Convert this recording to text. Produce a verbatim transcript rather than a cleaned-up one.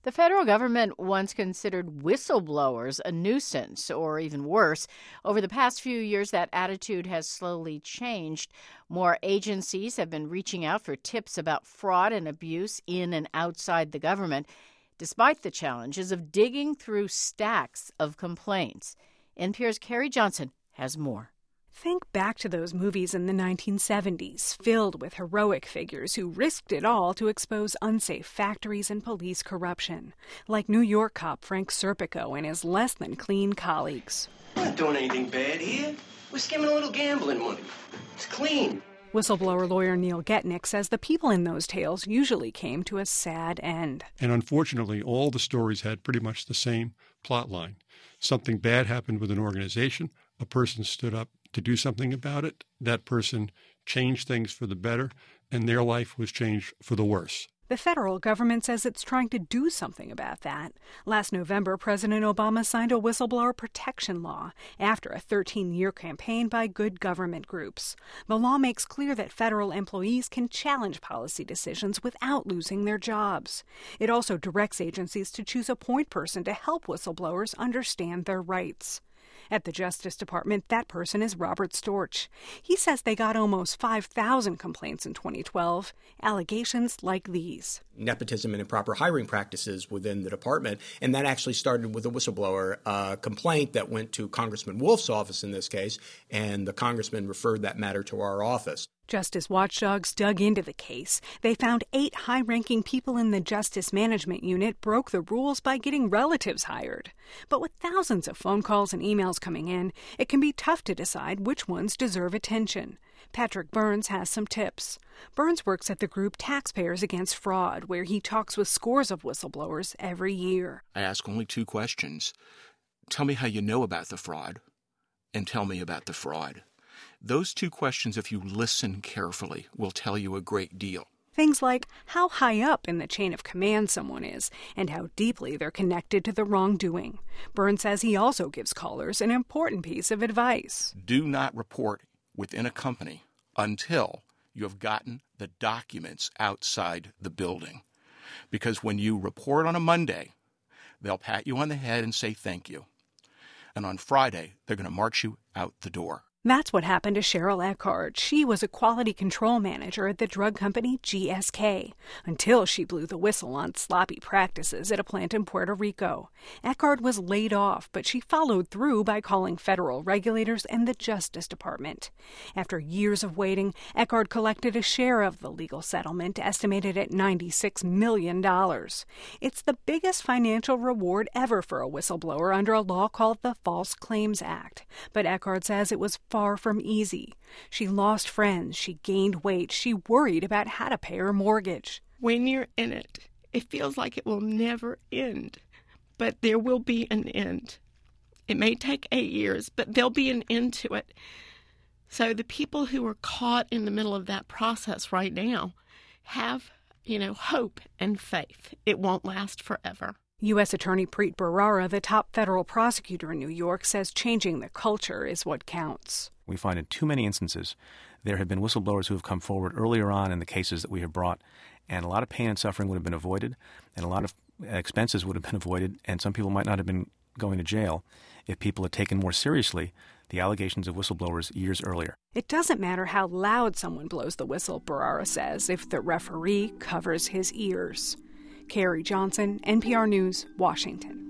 The federal government once considered whistleblowers a nuisance, or even worse. Over the past few years, that attitude has slowly changed. More agencies have been reaching out for tips about fraud and abuse in and outside the government, despite the challenges of digging through stacks of complaints. N P R's Carrie Johnson has more. Think back to those movies in the nineteen seventies, filled with heroic figures who risked it all to expose unsafe factories and police corruption, like New York cop Frank Serpico and his less-than-clean colleagues. We're not doing anything bad here. We're skimming a little gambling money. It's clean. Whistleblower lawyer Neil Getnick says the people in those tales usually came to a sad end. And unfortunately, all the stories had pretty much the same plot line. Something bad happened with an organization. A person stood up to do something about it. That person changed things for the better, and their life was changed for the worse. The federal government says it's trying to do something about that. Last November, President Obama signed a whistleblower protection law after a thirteen-year campaign by good government groups. The law makes clear that federal employees can challenge policy decisions without losing their jobs. It also directs agencies to choose a point person to help whistleblowers understand their rights. At the Justice Department, that person is Robert Storch. He says they got almost five thousand complaints in twenty twelve, allegations like these. Nepotism and improper hiring practices within the department, and that actually started with a whistleblower uh, complaint that went to Congressman Wolf's office in this case, and the congressman referred that matter to our office. Justice watchdogs dug into the case. They found eight high-ranking people in the Justice Management Unit broke the rules by getting relatives hired. But with thousands of phone calls and emails coming in, it can be tough to decide which ones deserve attention. Patrick Burns has some tips. Burns works at the group Taxpayers Against Fraud, where he talks with scores of whistleblowers every year. I ask only two questions. Tell me how you know about the fraud, and tell me about the fraud. Those two questions, if you listen carefully, will tell you a great deal. Things like how high up in the chain of command someone is and how deeply they're connected to the wrongdoing. Burns says he also gives callers an important piece of advice. Do not report within a company until you have gotten the documents outside the building. Because when you report on a Monday, they'll pat you on the head and say thank you. And on Friday, they're going to march you out the door. That's what happened to Cheryl Eckhart. She was a quality control manager at the drug company G S K until she blew the whistle on sloppy practices at a plant in Puerto Rico. Eckhart was laid off, but she followed through by calling federal regulators and the Justice Department. After years of waiting, Eckhart collected a share of the legal settlement, estimated at ninety-six million dollars. It's the biggest financial reward ever for a whistleblower under a law called the False Claims Act. But Eckhart says it was far from easy. She lost friends, she gained weight, she worried about how to pay her mortgage. When you're in it, it feels like it will never end, but there will be an end. It may take eight years, but there'll be an end to it. So the people who are caught in the middle of that process right now have, you know, hope and faith. It won't last forever. U S Attorney Preet Bharara, the top federal prosecutor in New York, says changing the culture is what counts. We find in too many instances there have been whistleblowers who have come forward earlier on in the cases that we have brought, and a lot of pain and suffering would have been avoided, and a lot of expenses would have been avoided, and some people might not have been going to jail if people had taken more seriously the allegations of whistleblowers years earlier. It doesn't matter how loud someone blows the whistle, Bharara says, if the referee covers his ears. Carrie Johnson, N P R News, Washington.